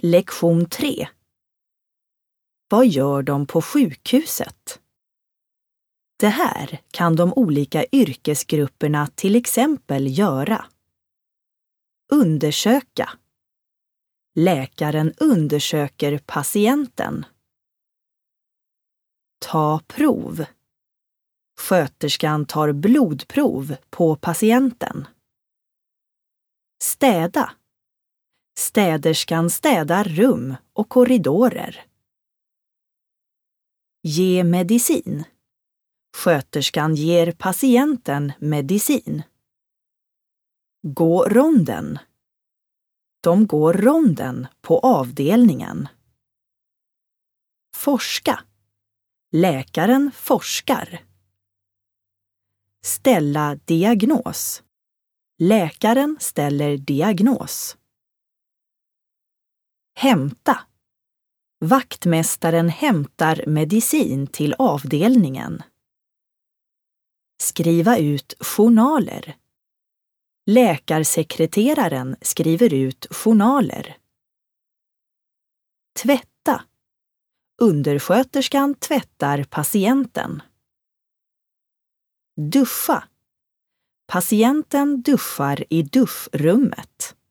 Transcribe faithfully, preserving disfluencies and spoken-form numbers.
Lektion tre. Vad gör de på sjukhuset? Det här kan de olika yrkesgrupperna till exempel göra. Undersöka. Läkaren undersöker patienten. Ta prov. Sköterskan tar blodprov på patienten. Städa. Städerskan städar rum och korridorer. Ge medicin. Sköterskan ger patienten medicin. Gå ronden. De går ronden på avdelningen. Forska. Läkaren forskar. Ställa diagnos. Läkaren ställer diagnos. Hämta. Vaktmästaren hämtar medicin till avdelningen. Skriva ut journaler. Läkarsekreteraren skriver ut journaler. Tvätta. Undersköterskan tvättar patienten. Duscha. Patienten duschar i duschrummet.